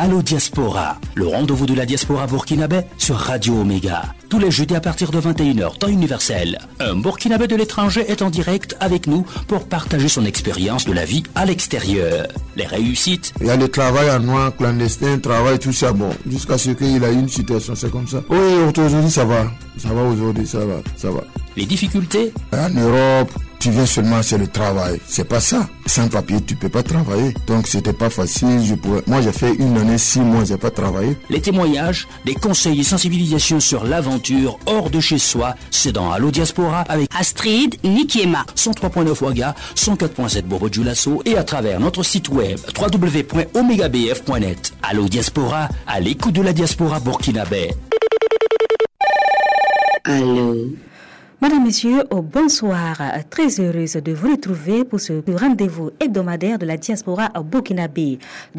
Allo Diaspora, le rendez-vous de la diaspora burkinabé sur Radio Omega. Tous les jeudis à partir de 21h, temps universel. Un burkinabé de l'étranger est en direct avec nous pour partager son expérience de la vie à l'extérieur. Les réussites. Il y a le travail en noir, clandestin, travail, tout ça, bon. Jusqu'à ce qu'il a eu une situation, c'est comme ça. Oui, aujourd'hui ça va. Ça va aujourd'hui, ça va. Les difficultés. En Europe, tu viens seulement, c'est le travail. C'est pas ça. Sans papier, tu peux pas travailler. Donc c'était pas facile. Moi j'ai fait 1 année, 6 mois, j'ai pas travaillé. Les témoignages, des conseils et sensibilisations sur l'aventure hors de chez soi, c'est dans Allo Diaspora avec Astrid Nikiema. 103.9 Ouaga, 104.7 Bobo Dioulasso et à travers notre site web www.omegabf.net. Allo Diaspora, à l'écoute de la diaspora burkinabé. Allô. Madame, Messieurs, bonsoir. Très heureuse de vous retrouver pour ce rendez-vous hebdomadaire de la diaspora burkinabé.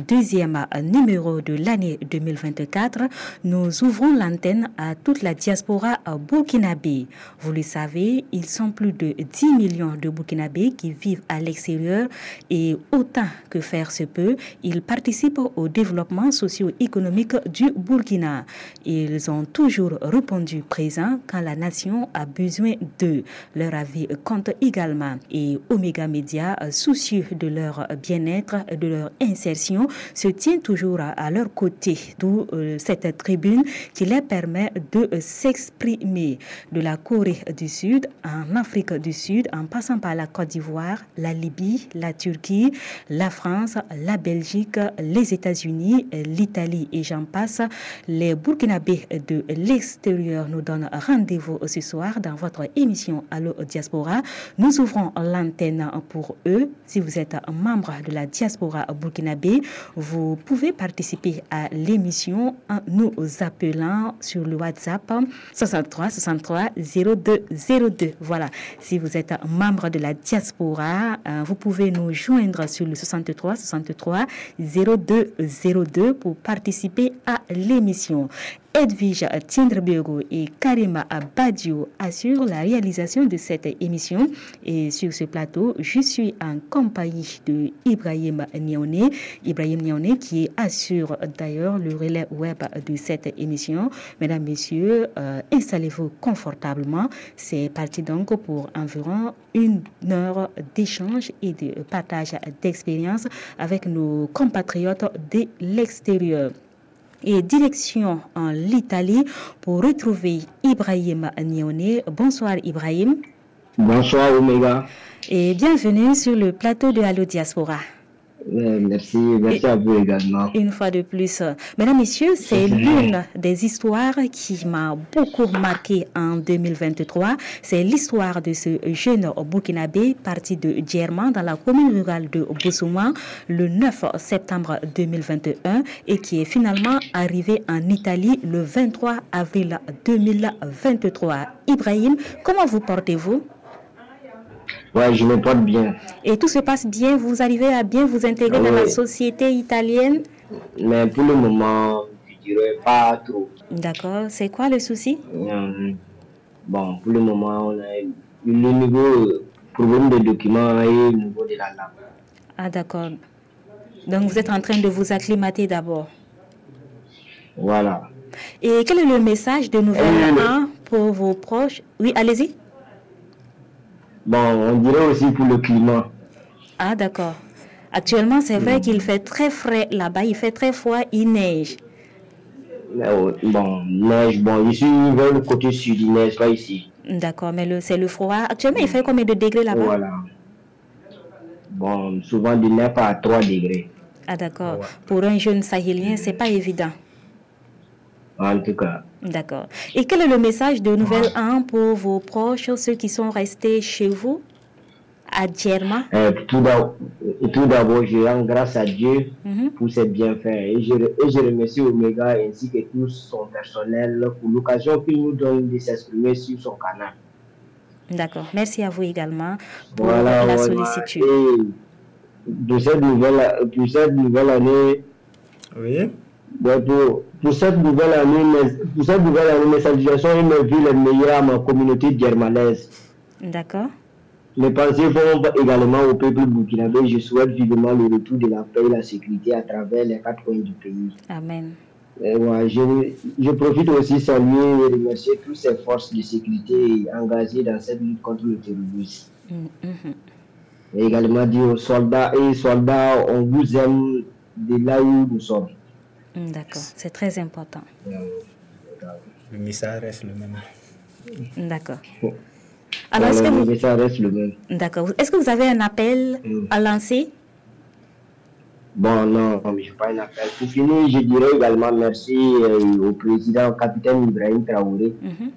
2e numéro de l'année 2024. Nous ouvrons l'antenne à toute la diaspora burkinabé. Vous le savez, ils sont plus de 10 millions de Burkinabés qui vivent à l'extérieur et autant que faire se peut, ils participent au développement socio-économique du Burkina. Ils ont toujours répondu présent quand la nation a besoin d'eux. Leur avis compte également. Et Omega Media, soucieux de leur bien-être, de leur insertion, se tient toujours à leur côté. D'où cette tribune qui leur permet de s'exprimer. De la Corée du Sud, en Afrique du Sud, en passant par la Côte d'Ivoire, la Libye, la Turquie, la France, la Belgique, les États-Unis, l'Italie et j'en passe. Les Burkinabés de l'extérieur nous donnent rendez-vous ce soir dans votre émission Allo Diaspora. Nous ouvrons l'antenne pour eux. Si vous êtes membre de la diaspora burkinabé, vous pouvez participer à l'émission en nous appelant sur le WhatsApp 63 63 02 02. Voilà. Si vous êtes membre de la diaspora, vous pouvez nous joindre sur le 63 63 02 02 pour participer à l'émission. Edwige Tiendrebego et Karima Badio assurent la réalisation de cette émission. Et sur ce plateau, je suis en compagnie de Ibrahim Niaoné. Ibrahim Niaoné qui assure d'ailleurs le relais web de cette émission. Mesdames, Messieurs, installez-vous confortablement. C'est parti donc pour environ 1 heure d'échange et de partage d'expériences avec nos compatriotes de l'extérieur. Et direction en l'Italie pour retrouver Ibrahim Niaoné. Bonsoir Ibrahim. Bonsoir Omega. Et bienvenue sur le plateau de Allo Diaspora. Merci à vous également. Une fois de plus. Mesdames, Messieurs, c'est l'une des histoires qui m'a beaucoup marqué en 2023. C'est l'histoire de ce jeune Burkinabé parti de Djerma dans la commune rurale de Bossouma le 9 septembre 2021 et qui est finalement arrivé en Italie le 23 avril 2023. Ibrahim, comment vous portez-vous? Ouais, je me porte bien. Et tout se passe bien? Vous arrivez à bien vous intégrer dans la société italienne? Mais pour le moment, je dirais pas trop. D'accord. C'est quoi le souci? Bon, pour le moment, on a le niveau problème de documents et le niveau de la langue. Ah, d'accord. Donc, vous êtes en train de vous acclimater d'abord. Voilà. Et quel est le message de Nouvel An pour vos proches? Oui, allez-y. Bon, on dirait aussi pour le climat. Ah, d'accord. Actuellement, c'est vrai qu'il fait très frais là-bas. Il fait très froid, il neige. Bon, neige, bon, ici, vers le côté sud, il neige pas ici. D'accord, mais c'est le froid. Actuellement, il fait combien de degrés là-bas? Voilà. Bon, souvent, il n'est pas à 3 degrés. Ah, d'accord. Ouais. Pour un jeune sahélien, c'est pas évident. En tout cas. D'accord. Et quel est le message de Nouvel An pour vos proches, ceux qui sont restés chez vous, à Djerma? Tout d'abord, je rends grâce à Dieu pour ses bienfaits. Et je remercie Omega ainsi que tout son personnel pour l'occasion qu'il nous donne de s'exprimer sur son canal. D'accord. Merci à vous également pour la sollicitude. Et de cette nouvelle année, oui. Pour cette nouvelle année, mes salutations et mes vues les meilleures à ma communauté djermalaise. D'accord. Mes pensées vont également au peuple burkinabé. Je souhaite vivement le retour de la paix et la sécurité à travers les 4 coins du pays. Amen. Ouais, je profite aussi de saluer et remercier toutes ces forces de sécurité engagées dans cette lutte contre le terrorisme. Et également dire aux soldats on vous aime de là où nous sommes. D'accord, c'est très important. Le message reste le même. D'accord. Alors, le message reste le même. D'accord. Est-ce que vous avez un appel à lancer? Bon, non, je n'ai pas un appel. Pour finir, je dirais également merci au président, au capitaine Ibrahim Traoré.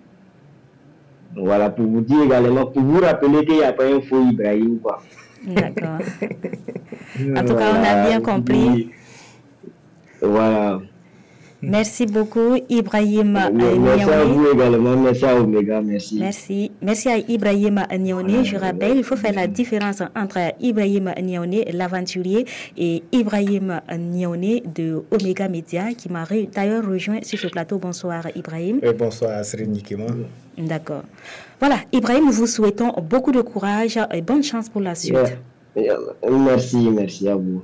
Voilà, pour vous dire également, pour vous rappeler qu'il n'y a pas un faux Ibrahim, quoi. D'accord. En tout cas, on a bien compris. Voilà. Merci beaucoup, Ibrahim Niaoné. Merci à vous également, merci à Omega, merci. Merci à Ibrahim Niaoné. Je rappelle, il faut faire la différence entre Ibrahim Niaoné, l'aventurier, et Ibrahim Niaoné de Omega Media, qui m'a d'ailleurs rejoint sur ce plateau. Bonsoir, Ibrahim. Et bonsoir, Sri Nikema. D'accord. Voilà, Ibrahim, nous vous souhaitons beaucoup de courage et bonne chance pour la suite. Merci à vous.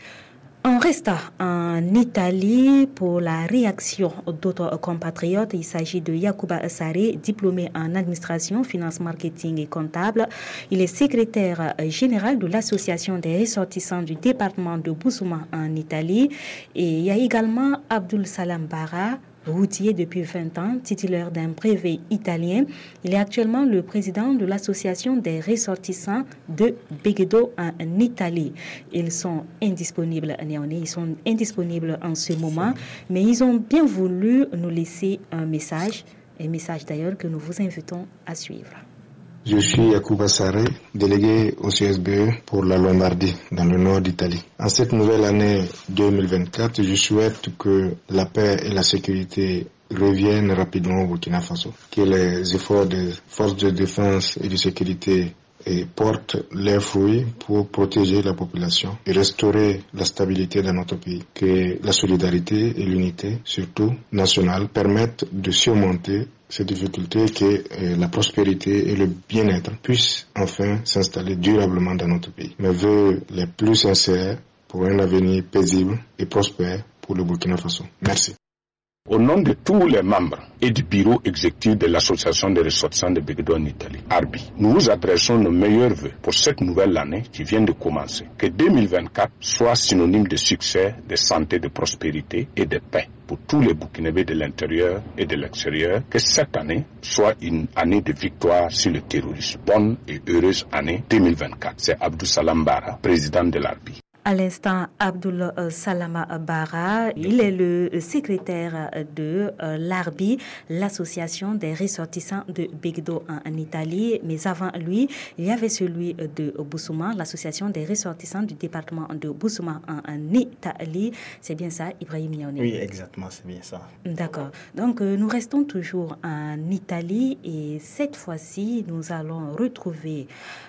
On reste en Italie pour la réaction d'autres compatriotes. Il s'agit de Yacouba Sarré, diplômé en administration, finance, marketing et comptable. Il est secrétaire général de l'association des ressortissants du département de Bousouma en Italie. Et il y a également Abdul Salam Bara, routier depuis 20 ans, titulaire d'un brevet italien. Il est actuellement le président de l'association des ressortissants de Beghedo en Italie. Ils sont indisponibles, ils sont indisponibles en ce moment, mais ils ont bien voulu nous laisser un message d'ailleurs que nous vous invitons à suivre. Je suis Yacouba Sarré, délégué au CSBE pour la Lombardie, dans le nord d'Italie. En cette nouvelle année 2024, je souhaite que la paix et la sécurité reviennent rapidement au Burkina Faso, que les efforts des forces de défense et de sécurité portent leurs fruits pour protéger la population et restaurer la stabilité dans notre pays. Que la solidarité et l'unité, surtout nationale, permettent de surmonter ces difficultés, que la prospérité et le bien-être puissent enfin s'installer durablement dans notre pays. Mes vœux les plus sincères pour un avenir paisible et prospère pour le Burkina Faso. Merci. Au nom de tous les membres et du bureau exécutif de l'association des ressortissants de Beghedo en Italie, ARBI, nous vous adressons nos meilleurs vœux pour cette nouvelle année qui vient de commencer. Que 2024 soit synonyme de succès, de santé, de prospérité et de paix pour tous les Burkinabés de l'intérieur et de l'extérieur. Que cette année soit une année de victoire sur le terrorisme. Bonne et heureuse année 2024. C'est Abdou Salam Bara, président de l'ARBI. À l'instant, Abdul Salama Bara, il est le secrétaire de l'ARBI, l'association des ressortissants de Beghedo en Italie. Mais avant lui, il y avait celui de Bousouma, l'association des ressortissants du département de Bousouma en Italie. C'est bien ça, Ibrahim Niaoné? Oui, exactement, c'est bien ça. D'accord. Donc, nous restons toujours en Italie et cette fois-ci, nous allons retrouver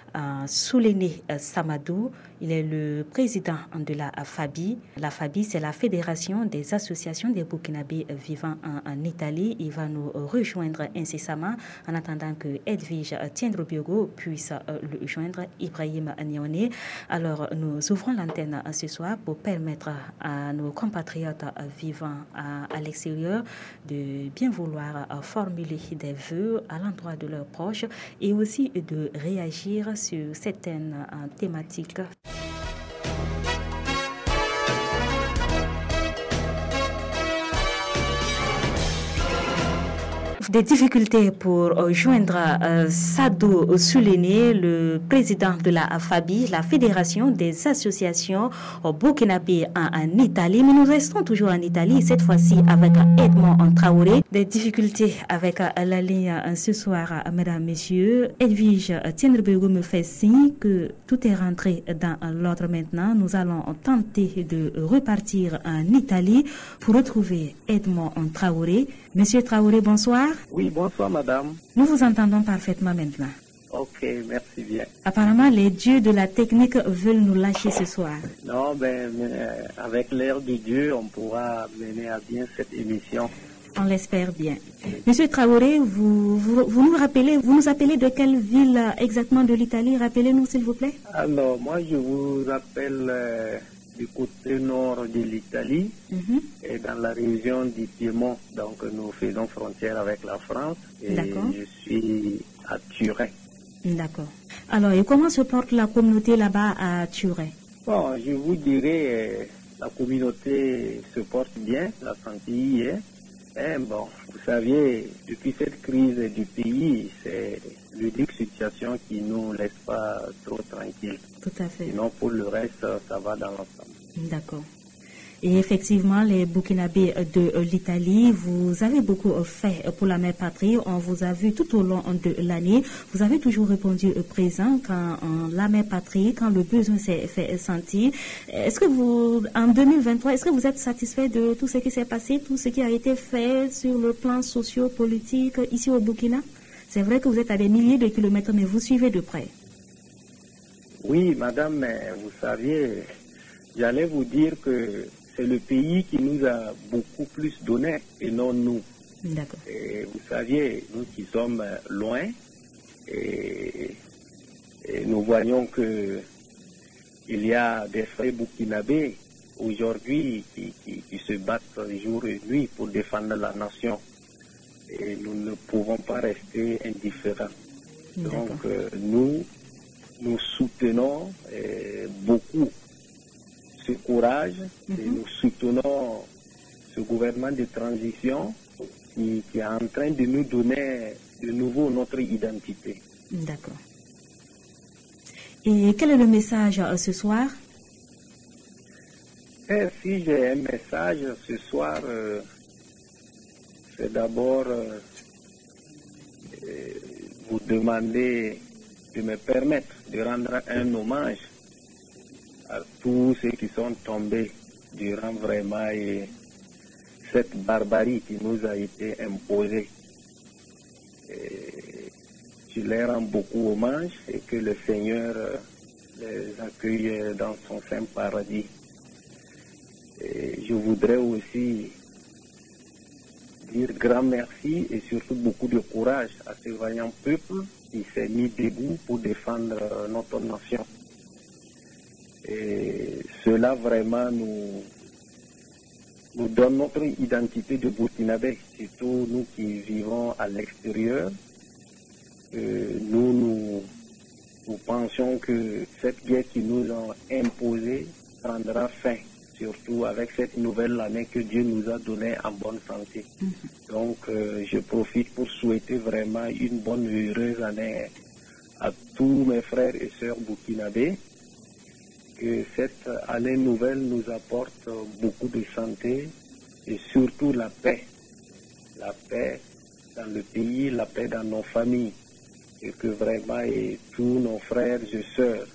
Soulené Samadou. Il est le président de la FABI. La FABI, c'est la Fédération des associations des Burkinabés vivant en Italie. Il va nous rejoindre incessamment en attendant que Edwige Tiendro-Biogo puisse le joindre, Ibrahim Niaoné. Alors, nous ouvrons l'antenne ce soir pour permettre à nos compatriotes vivant à l'extérieur de bien vouloir formuler des vœux à l'endroit de leurs proches et aussi de réagir sur certaines thématiques. Des difficultés pour joindre Sadou Soulené, le président de la FABI, la Fédération des associations burkinabé en Italie. Mais nous restons toujours en Italie, cette fois-ci avec Edmond Traoré. Des difficultés avec la ligne ce soir, mesdames, messieurs. Edwige Tiendro-Biogo me fait signe que tout est rentré dans l'ordre maintenant. Nous allons tenter de repartir en Italie pour retrouver Edmond Traoré. Monsieur Traoré, bonsoir. Oui, bonsoir madame. Nous vous entendons parfaitement maintenant. Ok, merci bien. Apparemment, les dieux de la technique veulent nous lâcher ce soir. Non, mais avec l'air de Dieu, on pourra mener à bien cette émission. On l'espère bien. Monsieur Traoré, vous nous appelez de quelle ville exactement de l'Italie? Rappelez-nous, s'il vous plaît. Alors, moi, je vous appelle du côté nord de l'Italie, et dans la région du Piémont. Donc, nous faisons frontière avec la France et je suis à Turin. D'accord. Alors, et comment se porte la communauté là-bas à Turin? Bon, je vous dirais, la communauté se porte bien, la santé y est. Mais bon, vous savez, depuis cette crise du pays, c'est l'unique situation qui ne nous laisse pas trop tranquilles. Tout à fait. Sinon, pour le reste, ça va dans l'ensemble. D'accord. Et effectivement, les Burkinabés de l'Italie, vous avez beaucoup fait pour la mère patrie. On vous a vu tout au long de l'année. Vous avez toujours répondu présent quand la mère patrie, quand le besoin s'est fait sentir. Est-ce que vous, en 2023, est-ce que vous êtes satisfait de tout ce qui s'est passé, tout ce qui a été fait sur le plan socio-politique ici au Burkina? C'est vrai que vous êtes à des milliers de kilomètres, mais vous suivez de près. Oui, madame, mais vous saviez, j'allais vous dire que c'est le pays qui nous a beaucoup plus donné et non nous. D'accord. Et vous saviez, nous qui sommes loin, et nous voyons que il y a des frères burkinabés aujourd'hui qui se battent jour et nuit pour défendre la nation. Et nous ne pouvons pas rester indifférents. Donc nous soutenons beaucoup ce courage et nous soutenons ce gouvernement de transition qui est en train de nous donner de nouveau notre identité. D'accord. Et quel est le message ce soir? Si j'ai un message ce soir, c'est d'abord vous demander de me permettre de rendre un hommage à tous ceux qui sont tombés durant vraiment cette barbarie qui nous a été imposée. Je leur rends beaucoup hommage et que le Seigneur les accueille dans son saint paradis. Et je voudrais aussi dire grand merci et surtout beaucoup de courage à ce vaillant peuple qui s'est mis debout pour défendre notre nation. Et cela vraiment nous donne notre identité de Burkinabé, surtout nous qui vivons à l'extérieur. Nous pensions que cette guerre qui nous a imposée prendra fin, surtout avec cette nouvelle année que Dieu nous a donnée en bonne santé. Donc je profite pour souhaiter vraiment une bonne et heureuse année à tous mes frères et sœurs burkinabés. Que cette année nouvelle nous apporte beaucoup de santé et surtout la paix. La paix dans le pays, la paix dans nos familles. Et que vraiment tous nos frères et sœurs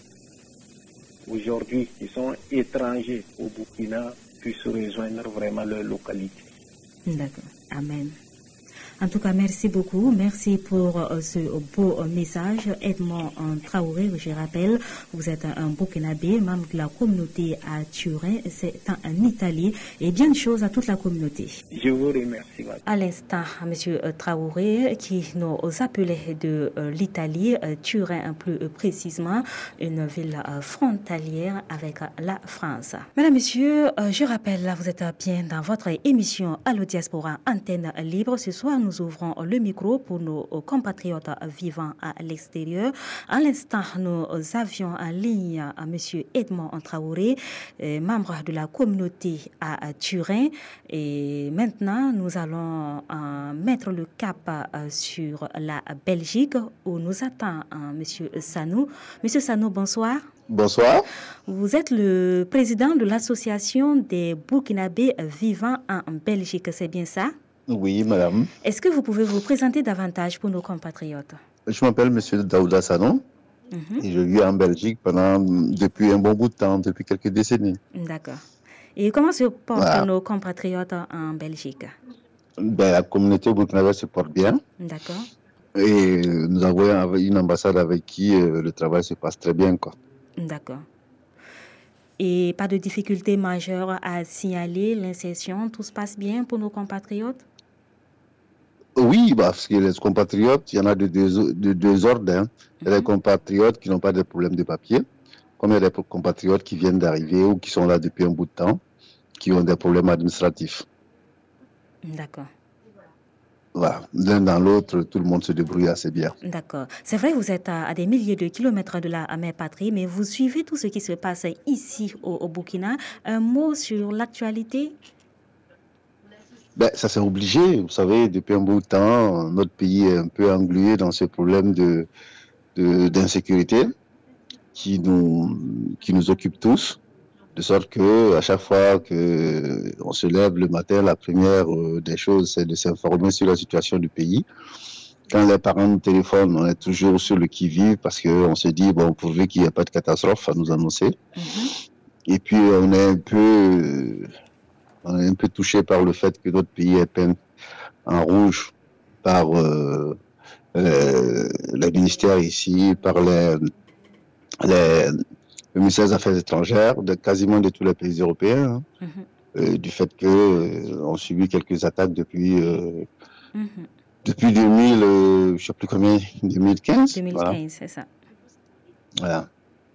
aujourd'hui qui sont étrangers au Burkina puissent rejoindre vraiment leur localité. D'accord. Amen. En tout cas, merci beaucoup. Merci pour ce beau message. Edmond Traoré, je rappelle, vous êtes un Burkinabé, membre de la communauté à Turin, c'est en Italie, et bien de choses à toute la communauté. Je vous remercie, madame. À l'instant, M. Traoré, qui nous appelait de l'Italie, Turin plus précisément, une ville frontalière avec la France. Mesdames, Messieurs, je rappelle, vous êtes bien dans votre émission Allo Diaspora, antenne libre. Ce soir, nous ouvrons le micro pour nos compatriotes vivant à l'extérieur. À l'instant, nous avions en ligne M. Edmond Traoré, membre de la communauté à Turin. Et maintenant, nous allons mettre le cap sur la Belgique où nous attend M. Sanou. Monsieur Sanou, bonsoir. Bonsoir. Vous êtes le président de l'association des Burkinabés vivant en Belgique, c'est bien ça? Oui, madame. Est-ce que vous pouvez vous présenter davantage pour nos compatriotes? Je m'appelle M. Daouda Sanon et je vis en Belgique depuis un bon bout de temps, depuis quelques décennies. D'accord. Et comment se portent nos compatriotes en Belgique? La communauté burkinabé se porte bien. D'accord. Et nous avons une ambassade avec qui le travail se passe très bien, quoi. D'accord. Et pas de difficultés majeures à signaler, l'insertion, tout se passe bien pour nos compatriotes? Oui, parce que les compatriotes, il y en a de deux ordres. Hein. Il y a des compatriotes qui n'ont pas de problème de papier, comme il y a des compatriotes qui viennent d'arriver ou qui sont là depuis un bout de temps, qui ont des problèmes administratifs. D'accord. Voilà. L'un dans l'autre, tout le monde se débrouille assez bien. D'accord. C'est vrai, vous êtes à des milliers de kilomètres de la mère patrie, mais vous suivez tout ce qui se passe ici au Burkina. Un mot sur l'actualité? Ça c'est obligé. Vous savez, depuis un bout de temps, notre pays est un peu englué dans ce problème d'insécurité qui nous occupe tous. De sorte que à chaque fois qu'on se lève le matin, la première des choses, c'est de s'informer sur la situation du pays. Quand les parents nous téléphonent, on est toujours sur le qui-vive parce qu'on se dit, bon, pourvu qu'il n'y ait pas de catastrophe à nous annoncer. Et puis, on est un peu touché par le fait que notre pays est peint en rouge par les ministères ici, par le ministère des Affaires étrangères, quasiment de tous les pays européens, du fait qu'on subit quelques attaques depuis 2000, je ne sais plus combien, 2015. 2015, voilà. C'est ça. Voilà.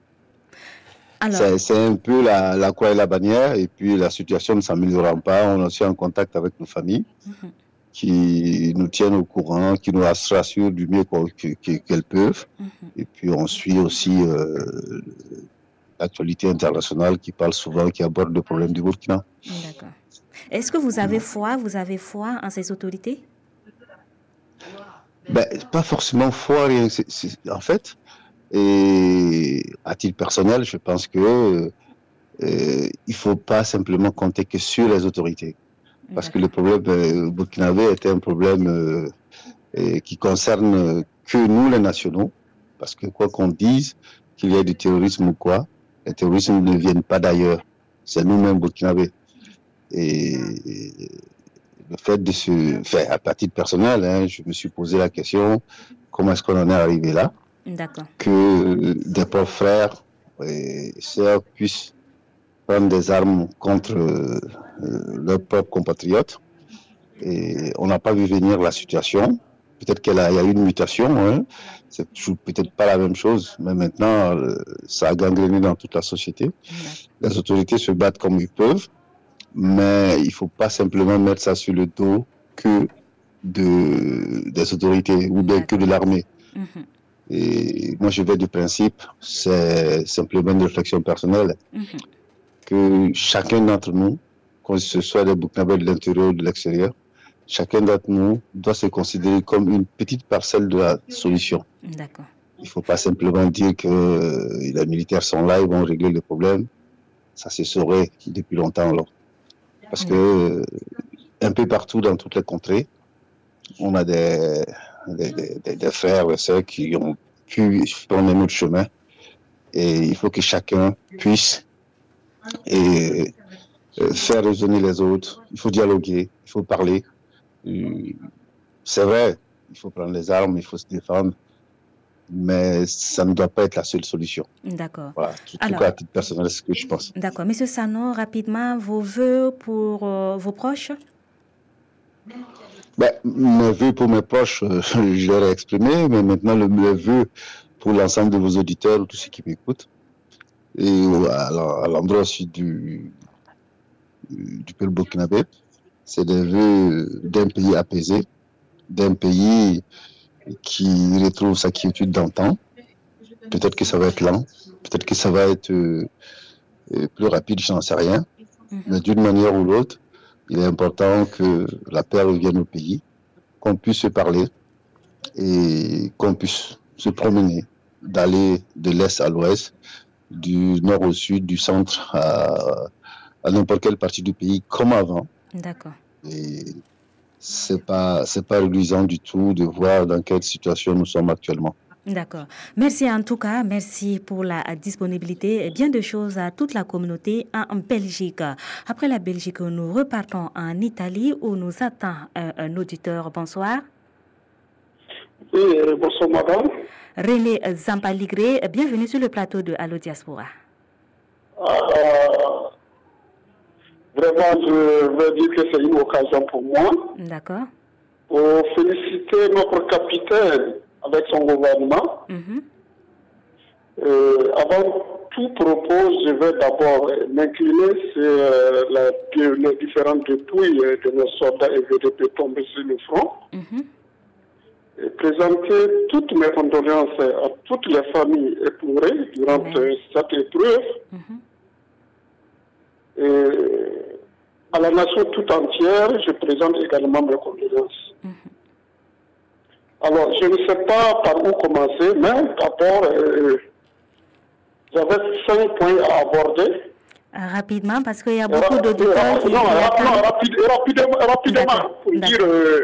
C'est un peu la croix et la bannière, et puis la situation ne s'améliorant pas, on est aussi en contact avec nos familles qui nous tiennent au courant, qui nous rassurent du mieux qu'elles peuvent, et puis on suit aussi l'actualité internationale qui parle souvent, qui aborde le problème du Burkina. D'accord. Est-ce que vous avez foi en ces autorités? Pas forcément foi, rien. En fait, et à titre personnel, je pense que il faut pas simplement compter que sur les autorités, parce que le problème burkinabé était un problème qui concerne que nous les nationaux, parce que quoi qu'on dise, qu'il y ait du terrorisme ou quoi, les terroristes ne viennent pas d'ailleurs, c'est nous-mêmes burkinabés. Et le fait de à titre personnel, hein, je me suis posé la question, comment est-ce qu'on en est arrivé là? D'accord. Que des pauvres frères et sœurs puissent prendre des armes contre leurs propres compatriotes. Et on n'a pas vu venir la situation. Peut-être qu'il y a eu une mutation, hein. C'est peut-être pas la même chose, mais maintenant, ça a gangréné dans toute la société. Les autorités se battent comme ils peuvent, mais il ne faut pas simplement mettre ça sur le dos que des autorités ou bien que de l'armée. Et moi, je vais du principe, c'est simplement une réflexion personnelle, que chacun d'entre nous, que ce soit des Burkinabés de l'intérieur ou de l'extérieur, chacun d'entre nous doit se considérer comme une petite parcelle de la solution. D'accord. Il ne faut pas simplement dire que les militaires sont là, ils vont régler le problème. Ça se saurait depuis longtemps. Alors. Parce que un peu partout dans toutes les contrées, on a des frères et sœurs qui ont pu prendre un autre chemin. Et il faut que chacun puisse faire raisonner les autres. Il faut dialoguer, il faut parler. C'est vrai, il faut prendre les armes, il faut se défendre, mais ça ne doit pas être la seule solution. D'accord. Voilà, tout cas, à titre personnel, c'est ce que je pense. D'accord. Monsieur Sano, rapidement, vos vœux pour vos proches? Mes vœux pour mes proches, je leur ai exprimé, mais maintenant, mes vœux pour l'ensemble de vos auditeurs, tous ceux qui m'écoutent, et à l'endroit aussi du peuple burkinabé, c'est des vœux d'un pays apaisé, d'un pays qui retrouve sa quiétude d'antan. Peut-être que ça va être lent, peut-être que ça va être plus rapide, je n'en sais rien. Mais d'une manière ou l'autre, il est important que la paix revienne au pays, qu'on puisse se parler et qu'on puisse se promener, d'aller de l'est à l'ouest, du nord au sud, du centre à n'importe quelle partie du pays, comme avant. D'accord. Et c'est pas reluisant du tout de voir dans quelle situation nous sommes actuellement. D'accord. Merci en tout cas, merci pour la disponibilité et bien de choses à toute la communauté en Belgique. Après la Belgique, nous repartons en Italie où nous attend un auditeur. Bonsoir. Oui, bonsoir madame. René Zampaligré, bienvenue sur le plateau de Allo Diaspora. Vraiment, je veux dire que c'est une occasion pour moi. D'accord. pour féliciter notre capitaine avec son gouvernement. Avant tout propos, je vais d'abord m'incliner sur les différentes dépouilles de nos soldats et VDP tombés sur le front. Et présenter toutes mes condoléances à toutes les familles éplorées durant cette épreuve. Et à la nation tout entière, je présente également mes condoléances. Alors, je ne sais pas par où commencer, mais d'abord, j'avais 5 points à aborder. Rapidement, parce qu'il y a beaucoup d'auditeurs qui... Rapidement, pour dire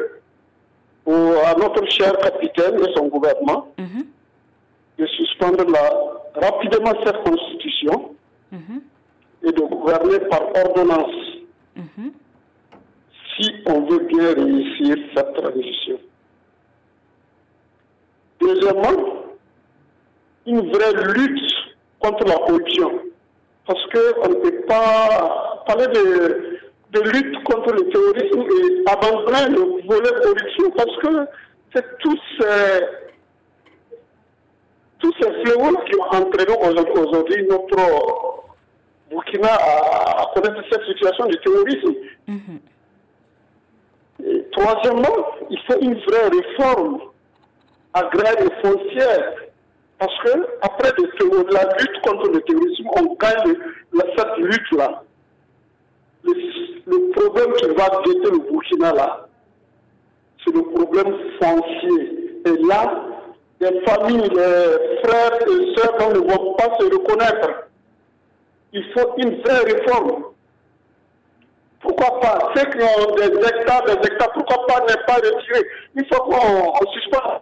à notre cher capitaine et son gouvernement de suspendre rapidement cette constitution et de gouverner par ordonnance si on veut bien réussir cette transition. Deuxièmement, une vraie lutte contre la corruption. Parce qu'on ne peut pas parler de lutte contre le terrorisme et abandonner le volet corruption parce que c'est tous ces fléaux qui ont entraîné aujourd'hui notre Burkina à connaître cette situation du terrorisme. Et troisièmement, il faut une vraie réforme agraire et foncière. Parce que après la lutte contre le terrorisme, on gagne cette lutte-là. Le problème qui va guetter le Burkina là, c'est le problème foncier. Et là, les familles, les frères et sœurs ne vont pas se reconnaître. Il faut une vraie réforme. Pourquoi pas? Ceux qui ont des hectares, pourquoi pas ne pas retirer? Il faut qu'on suspende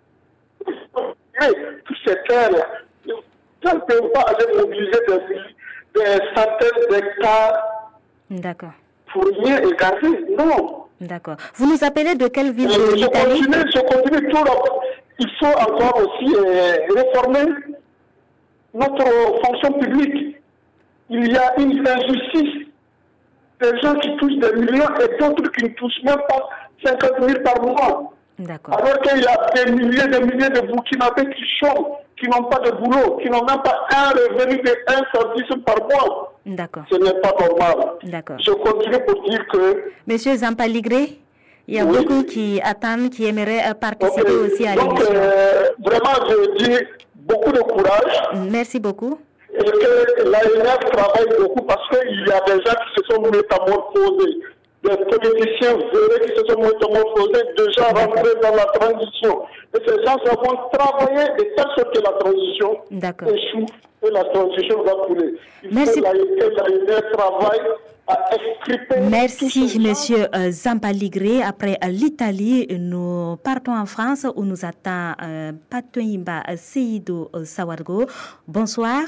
tous ces terres. Ça ne peut pas aller mobiliser des centaines d'hectares. D'accord. Pour rien et garder. Non. D'accord. Vous nous appelez de quelle ville de l'Italie? Je continue tout. Il faut encore aussi réformer notre fonction publique. Il y a une injustice. Des gens qui touchent des millions et d'autres qui ne touchent même pas 50 000 par mois. D'accord. Alors qu'il y a des milliers de Burkinabés qui chôment, qui n'ont pas de boulot, qui n'ont même pas un revenu de 1 centime par mois. D'accord. Ce n'est pas normal. D'accord. Je continue pour dire que... Monsieur Zampaligré, il y a beaucoup qui attendent, qui aimeraient participer aussi à l'émission. Donc, vraiment, je dis beaucoup de courage. Merci beaucoup. Et que l'ANF travaille beaucoup parce qu'il y a des gens qui se sont métamorphosés. Des politiciens vrais qui se sont métamorphosés, déjà rentrés dans la transition. Et ces gens vont travailler de telle sorte que la transition échoue et la transition va couler. Merci. L'ANF travaille à expliquer. Merci, monsieur Zampaligré. Après l'Italie, nous partons en France où nous attend Patoyimba Seydou Sawargo. Bonsoir.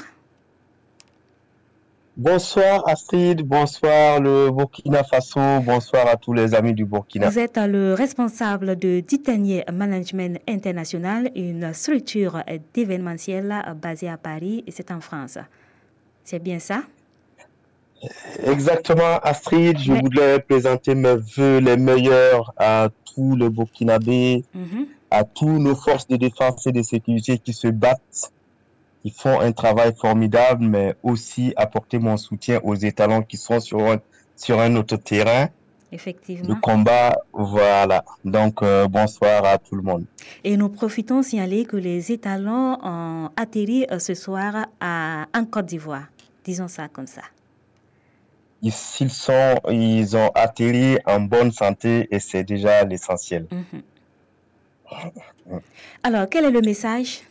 Bonsoir Astrid, bonsoir le Burkina Faso, bonsoir à tous les amis du Burkina. Vous êtes le responsable de Titanier Management International, une structure d'événementiel basée à Paris et c'est en France. C'est bien ça? Exactement Astrid, je voudrais présenter mes vœux les meilleurs à tous les Burkinabés, à tous nos forces de défense et de sécurité qui se battent. Ils font un travail formidable, mais aussi apporter mon soutien aux étalons qui sont sur un autre terrain. Effectivement. Le combat, voilà. Donc, bonsoir à tout le monde. Et nous profitons de signaler que les étalons ont atterri ce soir en Côte d'Ivoire. Disons ça comme ça. Ils ont atterri en bonne santé et c'est déjà l'essentiel. Alors, quel est le message?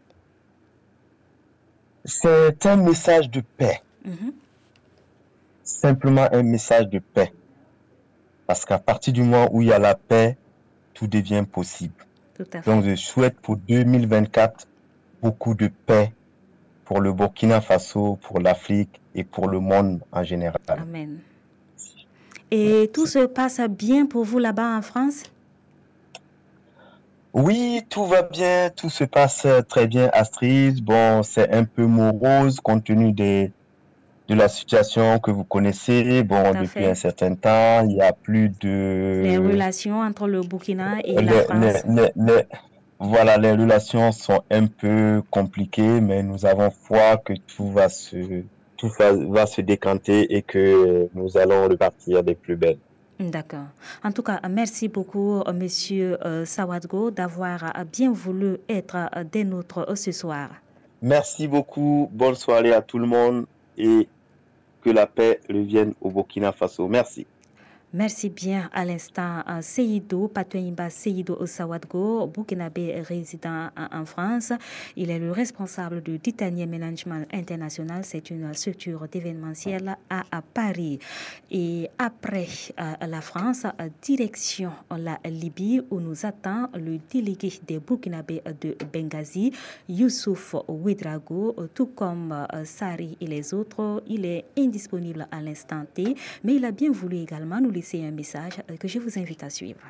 C'est un message de paix. Simplement un message de paix. Parce qu'à partir du moment où il y a la paix, tout devient possible. Tout à fait. Donc je souhaite pour 2024 beaucoup de paix pour le Burkina Faso, pour l'Afrique et pour le monde en général. Amen. Et tout se passe bien pour vous là-bas en France? Oui, tout va bien, tout se passe très bien, Astrid. Bon, c'est un peu morose compte tenu des de la situation que vous connaissez. Bon, depuis un certain temps, il n'y a plus de... Les relations entre le Burkina et la France. Voilà, les relations sont un peu compliquées, mais nous avons foi que tout va se décanter et que nous allons repartir des plus belles. D'accord. En tout cas, merci beaucoup, Monsieur Sawadgo, d'avoir bien voulu être des nôtres ce soir. Merci beaucoup. Bonne soirée à tout le monde et que la paix revienne au Burkina Faso. Merci. Merci bien. À l'instant, Seydou Patoyimba Seydou Sawadgo, burkinabé résident en France. Il est le responsable du Titanium Management International. C'est une structure d'événementiel à Paris. Et après la France, direction la Libye où nous attend le délégué des burkinabés de Benghazi, Youssouf Ouedraogo, tout comme Sari et les autres. Il est indisponible à l'instant T, mais il a bien voulu également nous laisser un message que je vous invite à suivre.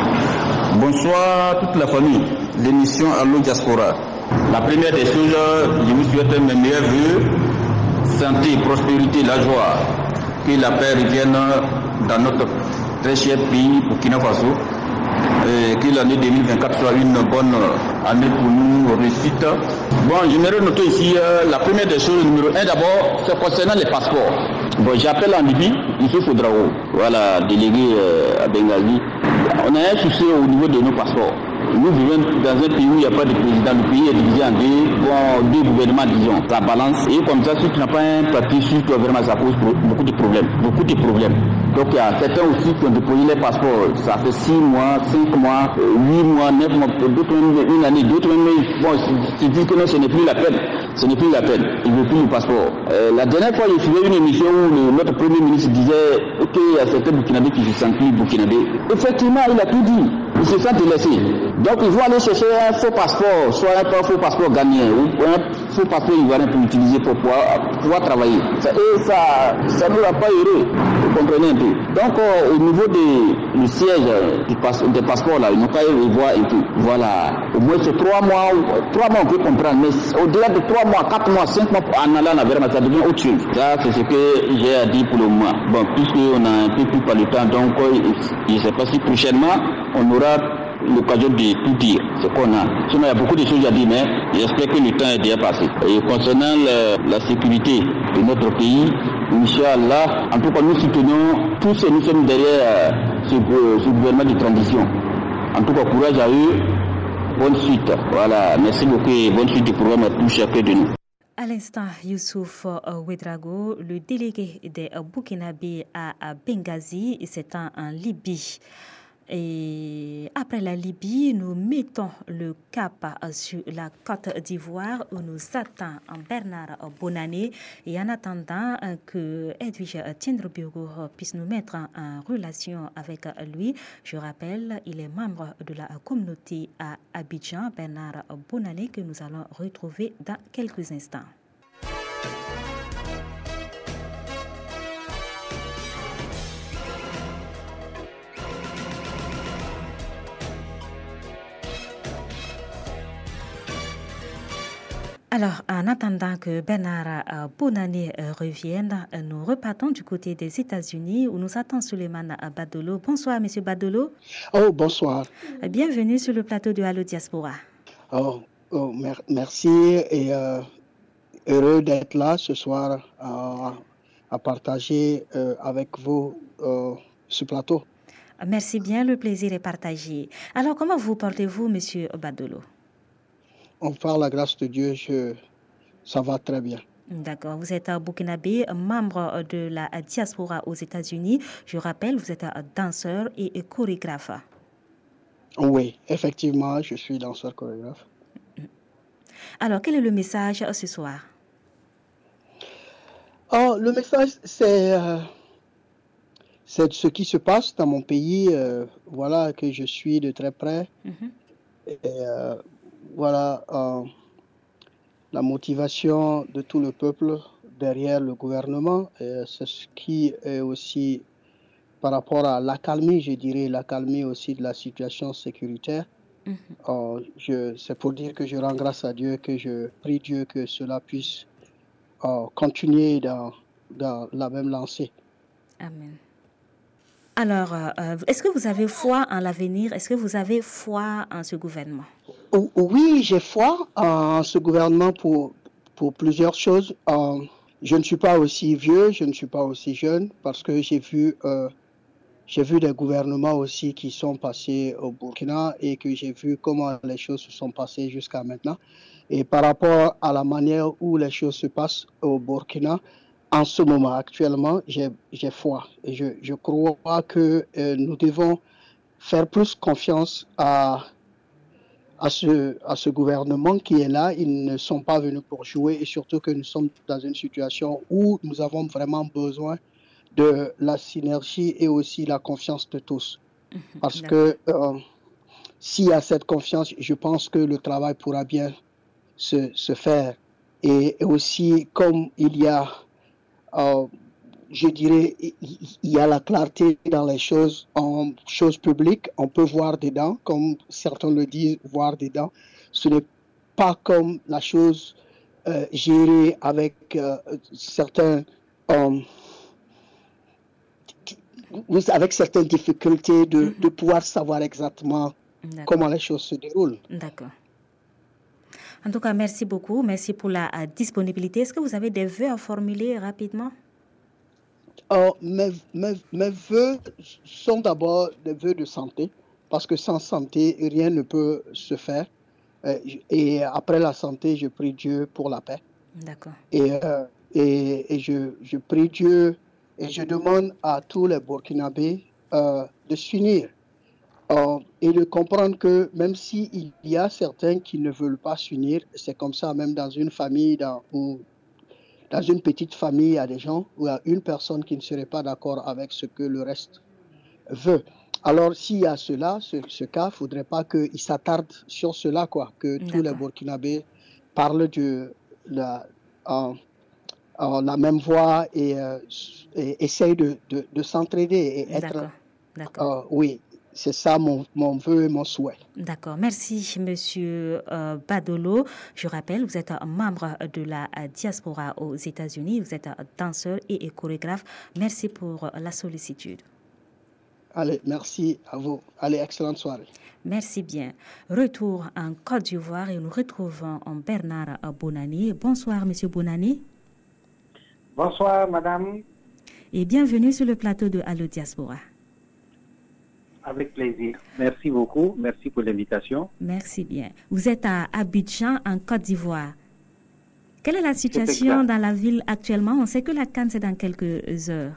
Bonsoir toute la famille, l'émission Allo Diaspora. La première des choses, je vous souhaite mes meilleurs vœux, santé, prospérité, la joie, que la paix revienne dans notre très cher pays Burkina Faso, et que l'année 2024 soit une bonne année pour nous, réussite. Bon, j'aimerais noter ici la première des choses, numéro 1 d'abord, c'est concernant les passeports. Bon, j'appelle en Libye, Youssouf Ouedraogo, voilà, délégué à Benghazi. On a un souci au niveau de nos passeports. Nous vivons dans un pays où il n'y a pas de président. Le pays est divisé en deux gouvernements, disons. Ça balance. Et comme ça, si tu n'as pas un parti sur toi, vraiment, ça pose beaucoup de problèmes. Donc, il y a certains aussi qui ont déposé les passeports. Ça fait 6 mois, 5 mois, 8 mois, 9 mois, d'autres même une année, d'autres même. Bon, c'est dit que non, ce n'est plus la peine. Ce n'est plus la peine. Ils ne veulent plus le passeport. La dernière fois, j'ai suivi une émission où notre Premier ministre disait qu'il y a certains Burkinabés qui se sentent plus Burkinabés. Effectivement, il a tout dit. Ils se sentent délaissés. Donc, ils vont aller chercher un faux passeport, soit un faux passeport ghanéen ou un faux passeport ivoirien pour l'utiliser pour pouvoir travailler. Ça ne va pas heureux. Vous comprenez un peu. Donc, au niveau du siège des passeports, là, ils n'ont qu'à y voir un peu. Voilà. Au moins, c'est 3 mois, on peut comprendre. Mais au-delà de 3 mois, 4 mois, 5 mois, en allant vers ça devient autre chose. Ça, c'est ce que j'ai à dire pour le moment. Bon, puisqu'on a un peu plus par le temps, donc, je ne sais pas si prochainement, on aura l'occasion de tout dire, ce qu'on a. Sinon, il y a beaucoup de choses à dire, mais j'espère que le temps est déjà passé. Et concernant la sécurité de notre pays, Inch'Allah, en tout cas, nous soutenons tous et nous sommes derrière ce gouvernement de transition. En tout cas, courage à eux. Bonne suite. Voilà, merci beaucoup et bonne suite du programme à tous chacun de nous. À l'instant, Youssouf Ouedraogo, le délégué des Burkinabés à Benghazi, c'est en Libye. Et après la Libye, nous mettons le cap sur la Côte d'Ivoire où nous attend Bernard Bonané. Et en attendant que Edwige Tiendrebiogo puisse nous mettre en relation avec lui, je rappelle, il est membre de la communauté à Abidjan, Bernard Bonané, que nous allons retrouver dans quelques instants. Alors, en attendant que Bernard Bonané revienne, nous repartons du côté des États-Unis où nous attend Souleymane Badolo. Bonsoir, Monsieur Badolo. Oh, bonsoir. Bienvenue sur le plateau de Allo Diaspora. Merci et heureux d'être là ce soir à partager avec vous ce plateau. Merci bien, le plaisir est partagé. Alors, comment vous portez-vous, Monsieur Badolo? Par la grâce de Dieu, ça va très bien. D'accord. Vous êtes burkinabé, membre de la diaspora aux États-Unis. Je rappelle, vous êtes danseur et chorégraphe. Oui, effectivement, je suis danseur chorégraphe. Alors, quel est le message ce soir? Le message, c'est ce qui se passe dans mon pays. Voilà, que je suis de très près. Et, voilà la motivation de tout le peuple derrière le gouvernement. C'est ce qui est aussi par rapport à l'accalmie, je dirais, l'accalmie aussi de la situation sécuritaire. C'est pour dire que je rends grâce à Dieu, que je prie Dieu que cela puisse continuer dans dans la même lancée. Amen. Alors, est-ce que vous avez foi en l'avenir? Est-ce que vous avez foi en ce gouvernement? Oui, j'ai foi en ce gouvernement pour plusieurs choses. Je ne suis pas aussi vieux, je ne suis pas aussi jeune, parce que j'ai vu des gouvernements aussi qui sont passés au Burkina et que j'ai vu comment les choses se sont passées jusqu'à maintenant. Et par rapport à la manière où les choses se passent au Burkina, en ce moment, actuellement, j'ai foi. Et je crois que nous devons faire plus confiance à ce gouvernement qui est là. Ils ne sont pas venus pour jouer et surtout que nous sommes dans une situation où nous avons vraiment besoin de la synergie et aussi la confiance de tous. Parce que s'il y a cette confiance, je pense que le travail pourra bien se faire. Et aussi, comme il y a, je dirais, il y a la clarté dans les choses, en choses publiques, on peut voir dedans, comme certains le disent, voir dedans. Ce n'est pas comme la chose gérée avec certaines difficultés de pouvoir savoir exactement comment les choses se déroulent. D'accord. En tout cas, merci beaucoup. Merci pour la disponibilité. Est-ce que vous avez des vœux à formuler rapidement? Mes vœux sont d'abord des vœux de santé, parce que sans santé, rien ne peut se faire. Et après la santé, je prie Dieu pour la paix. D'accord. Et je prie Dieu et je demande à tous les Burkinabés de s'unir et de comprendre que même s'il y a certains qui ne veulent pas s'unir, c'est comme ça même dans une famille ou dans une petite famille, il y a des gens où il y a une personne qui ne serait pas d'accord avec ce que le reste veut. Alors s'il y a ce cas, il ne faudrait pas qu'il s'attarde sur cela, que tous les Burkinabés parlent de la même voix et essayent de s'entraider et être... D'accord. Oui. C'est ça mon vœu et mon souhait. D'accord. Merci, Monsieur Badolo. Je rappelle, vous êtes membre de la diaspora aux États-Unis. Vous êtes danseur et chorégraphe. Merci pour la sollicitude. Allez, merci à vous. Allez, excellente soirée. Merci bien. Retour en Côte d'Ivoire et nous retrouvons Bernard Bonani. Bonsoir, Monsieur Bonani. Bonsoir, Madame. Et bienvenue sur le plateau de Allo Diaspora. Avec plaisir. Merci beaucoup. Merci pour l'invitation. Merci bien. Vous êtes à Abidjan, en Côte d'Ivoire. Quelle est la situation dans la ville actuellement? On sait que la CAN, c'est dans quelques heures.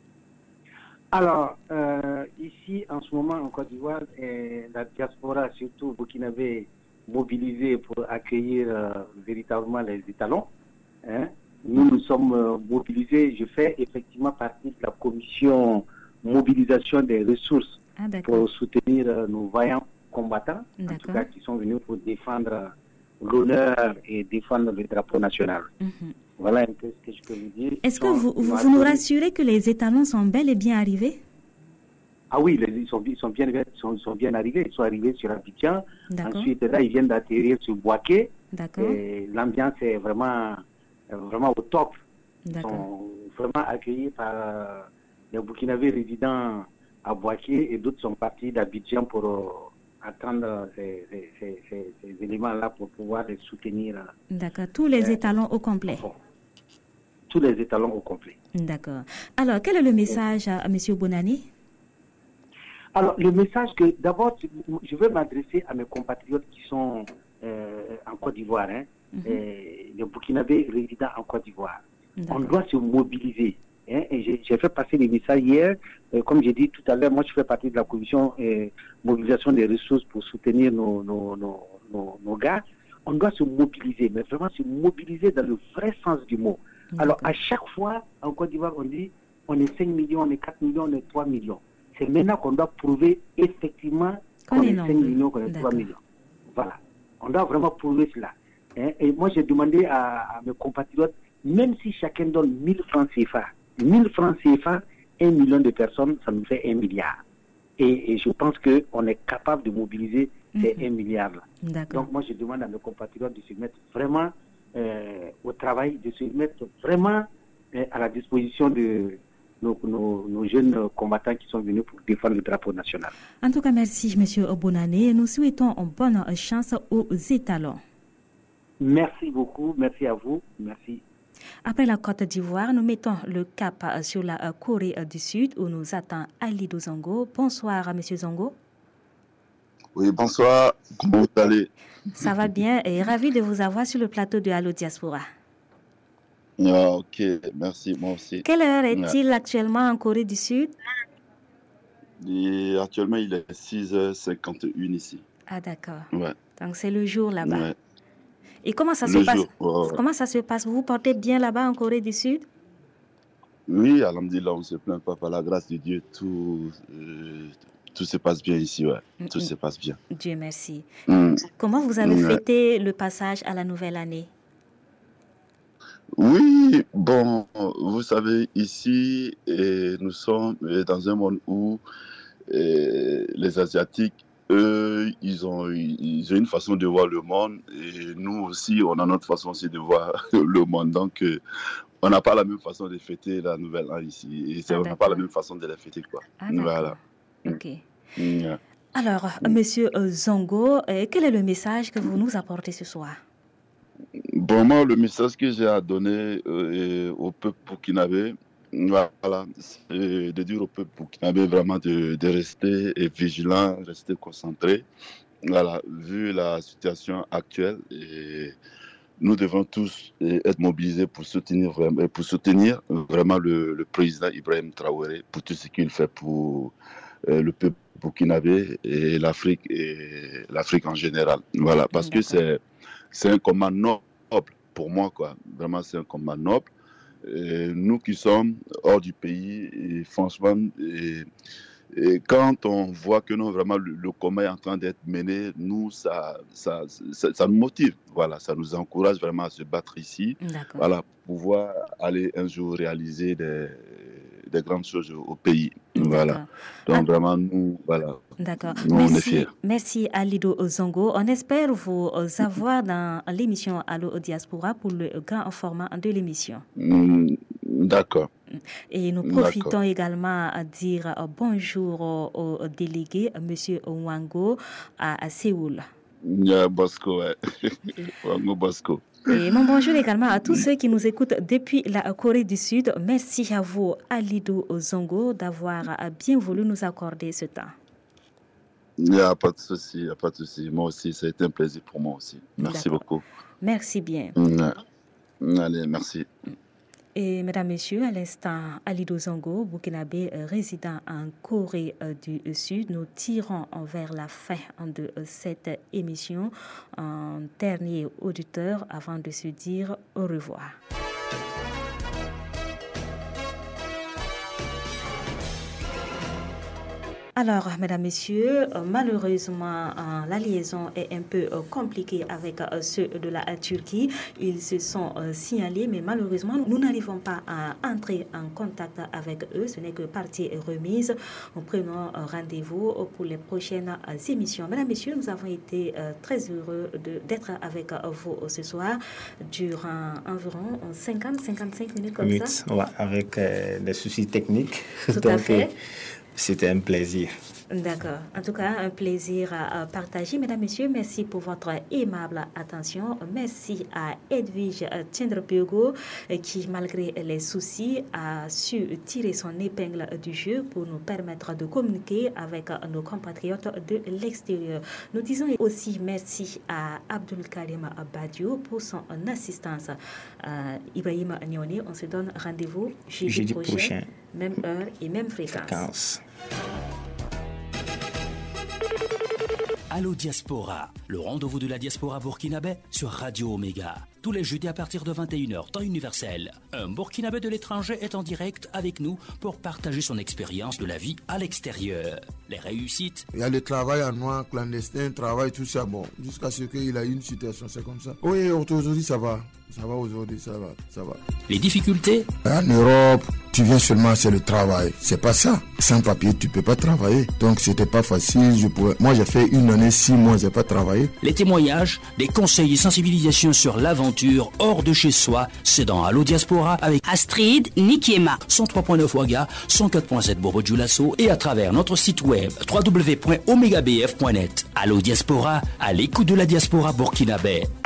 Alors, ici, en ce moment, en Côte d'Ivoire, la diaspora, surtout burkinabé, mobilisée pour accueillir véritablement les étalons. Nous sommes mobilisés. Je fais effectivement partie de la commission mobilisation des ressources pour soutenir nos vaillants combattants, en tout cas qui sont venus pour défendre l'honneur et défendre le drapeau national. Voilà un peu ce que je peux vous dire. Est-ce que vous nous rassurez que les étalons sont bel et bien arrivés? Ah oui, ils sont bien arrivés. Ils sont arrivés sur Abidjan. Ensuite, là, ils viennent d'atterrir sur Bouaké. Et l'ambiance est vraiment au top. Ils sont vraiment accueillis par les Burkinabés résidents à Bouaké et d'autres sont partis d'Abidjan pour attendre ces éléments-là pour pouvoir les soutenir. D'accord. Tous les étalons au complet. Tous les étalons au complet. D'accord. Alors, quel est le message à M. Bonani? Alors, le message que, d'abord, je veux m'adresser à mes compatriotes qui sont en Côte d'Ivoire, les Burkinabés résidents en Côte d'Ivoire. On doit se mobiliser. Et j'ai fait passer les messages hier. Comme j'ai dit tout à l'heure, moi je fais partie de la commission mobilisation des ressources pour soutenir nos gars. On doit se mobiliser, mais vraiment se mobiliser dans le vrai sens du mot. Alors à chaque fois, en Côte d'Ivoire, on dit on est 5 millions, on est 4 millions, on est 3 millions. C'est maintenant qu'on doit prouver effectivement qu'on est 5 millions, qu'on est 3 millions. Voilà. On doit vraiment prouver cela. Et moi j'ai demandé à mes compatriotes, même si chacun donne 1000 francs CFA, 1000 francs CFA, 1 million de personnes, ça nous fait 1 milliard. Et je pense qu'on est capable de mobiliser ces 1 milliard-là. Donc moi, je demande à mes compatriotes de se mettre vraiment au travail, de se mettre vraiment est à la disposition de nos jeunes combattants qui sont venus pour défendre le drapeau national. En tout cas, merci, M. Bonane. Nous souhaitons une bonne chance aux étalons. Merci beaucoup. Merci à vous. Merci. Après la Côte d'Ivoire, nous mettons le cap sur la Corée du Sud où nous attend Alidou Zongo. Bonsoir, M. Zongo. Oui, bonsoir. Comment vous allez? Ça va bien et ravi de vous avoir sur le plateau de Allo Diaspora. Ah, ok, merci, moi aussi. Quelle heure est-il actuellement en Corée du Sud? Actuellement, il est 6h51 ici. Ah, d'accord. Ouais. Donc, c'est le jour là-bas. Ouais. Et comment ça se passe? Comment ça se passe? Vous vous portez bien là-bas en Corée du Sud? Oui, alhamdulillah, on ne se plaint pas. Par la grâce de Dieu, tout se passe bien ici. Ouais. Tout se passe bien. Dieu merci. Comment vous avez fêté le passage à la nouvelle année? Oui, bon, vous savez, ici, nous sommes dans un monde où les Asiatiques, eux, ils ont une façon de voir le monde et nous aussi, on a notre façon aussi de voir le monde. Donc, on n'a pas la même façon de fêter la nouvelle année ici. Et on n'a pas la même façon de la fêter, quoi. Voilà. Ok. Alors, Monsieur Zongo, quel est le message que vous nous apportez ce soir? Bon, moi, le message que j'ai à donner au peuple burkinabé, voilà, c'est de dire au peuple burkinabé vraiment de rester vigilant, rester concentré. Voilà, vu la situation actuelle, nous devons tous être mobilisés pour soutenir vraiment le président Ibrahim Traoré pour tout ce qu'il fait pour le peuple burkinabé et l'Afrique en général. Voilà, parce que c'est un combat noble pour moi, quoi. Vraiment, c'est un combat noble. Nous qui sommes hors du pays, et franchement, et quand on voit que non, vraiment le combat est en train d'être mené, nous, ça nous motive. Voilà, ça nous encourage vraiment à se battre ici. Voilà, pour pouvoir aller un jour réaliser des grandes choses au pays. Voilà. Donc vraiment, nous, voilà. D'accord. Nous, on est fiers. Merci Alidou Zongo. On espère vous avoir dans l'émission Allo Diaspora pour le grand format de l'émission. D'accord. Et nous profitons également à dire bonjour au délégué, M. Wango, à Séoul. Bosco, ouais. Wango Bosco. Et mon bonjour également à tous ceux qui nous écoutent depuis la Corée du Sud. Merci à vous, Alidou Zongo, d'avoir bien voulu nous accorder ce temps. Il n'y a pas de souci, il n'y a pas de souci. Moi aussi, ça a été un plaisir pour moi aussi. Merci beaucoup. Merci bien. Allez, merci. Et mesdames, messieurs, à l'instant, Alidou Zongo, burkinabé résident en Corée du Sud, nous tirons vers la fin de cette émission. Un dernier auditeur avant de se dire au revoir. Alors, mesdames, messieurs, malheureusement, la liaison est un peu compliquée avec ceux de la Turquie. Ils se sont signalés, mais malheureusement, nous n'arrivons pas à entrer en contact avec eux. Ce n'est que partie remise. Nous prenons rendez-vous pour les prochaines émissions. Mesdames, messieurs, nous avons été très heureux d'être avec vous ce soir durant environ 50-55 minutes comme ça. Ouais, avec des soucis techniques. Tout à fait. C'était un plaisir. D'accord. En tout cas, un plaisir à partager. Mesdames, messieurs, merci pour votre aimable attention. Merci à Edwige Tiendrepiogo qui, malgré les soucis, a su tirer son épingle du jeu pour nous permettre de communiquer avec nos compatriotes de l'extérieur. Nous disons aussi merci à Abdul Karim Badiou pour son assistance. Ibrahim Nioni, on se donne rendez-vous jeudi prochain. Même heure et même fréquence. Allo Diaspora, le rendez-vous de la diaspora burkinabé sur Radio Omega. Tous les jeudis à partir de 21h, temps universel. Un burkinabé de l'étranger est en direct avec nous pour partager son expérience de la vie à l'extérieur. Les réussites. Il y a le travail en noir, clandestin, travail, tout ça. Bon, jusqu'à ce qu'il a eu une situation, c'est comme ça. Oui, aujourd'hui ça va. Ça va aujourd'hui, ça va. Les difficultés? En Europe, tu viens seulement, c'est le travail. C'est pas ça. Sans papier, tu peux pas travailler. Donc, c'était pas facile. Moi, j'ai fait 1 année, 6 mois, j'ai pas travaillé. Les témoignages, des conseils et sensibilisations sur l'aventure hors de chez soi, c'est dans Allo Diaspora avec Astrid Nikiema. 103.9 Ouaga, 104.7 Bobo Dioulasso et à travers notre site web www.omegabf.net. Allo Diaspora, à l'écoute de la diaspora burkinabé.